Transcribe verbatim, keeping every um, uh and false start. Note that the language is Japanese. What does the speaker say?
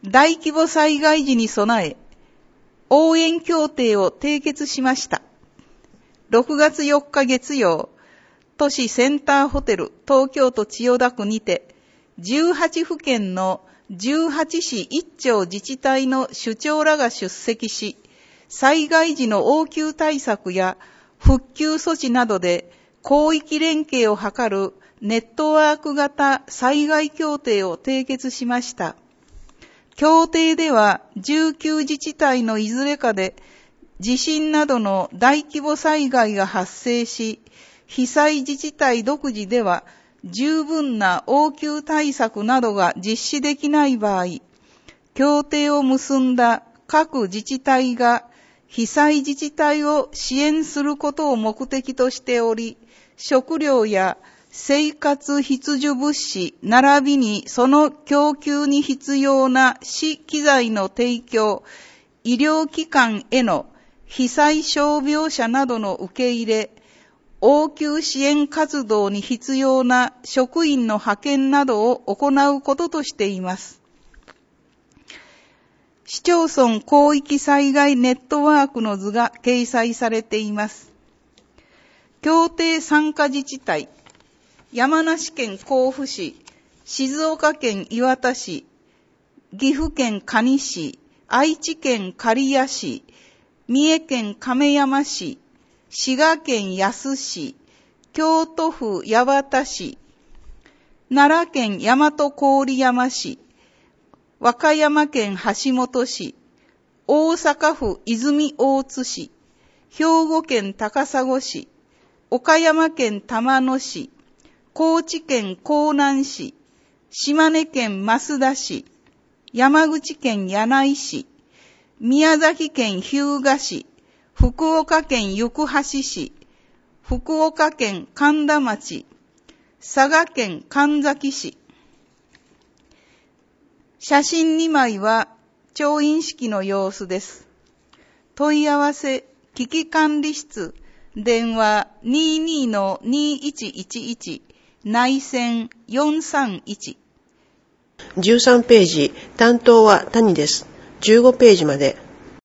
大規模災害時に備え、応援協定を締結しました。ろくがつよっか月曜、都市センターホテル東京都千代田区にて、じゅうはちふけんのじゅうはちしいっちょう自治体の首長らが出席し、災害時の応急対策や復旧措置などで広域連携を図るネットワーク型災害協定を締結しました。協定ではじゅうきゅう自治体のいずれかで地震などの大規模災害が発生し、被災自治体独自では十分な応急対策などが実施できない場合、協定を結んだ各自治体が被災自治体を支援することを目的としており、食料や生活必需物資並びにその供給に必要な資機材の提供、医療機関への被災傷病者などの受け入れ、応急支援活動に必要な職員の派遣などを行うこととしています。市町村広域災害ネットワークの図が掲載されています。協定参加自治体、山梨県甲府市、静岡県磐田市、岐阜県可児市、愛知県刈谷市、三重県亀山市、滋賀県野洲市、京都府八幡市、奈良県大和郡山市、和歌山県橋本市、大阪府泉大津市、兵庫県高砂市、岡山県玉野市、高知県香南市、島根県益田市、山口県柳井市、宮崎県日向市、福岡県行橋市、福岡県苅田町、佐賀県神埼市。写真にまいは調印式の様子です。問い合わせ危機管理室電話 にじゅうにのにいちいちいち 内線よんさんいち。 じゅうさんページ、担当は谷です。じゅうごページまで。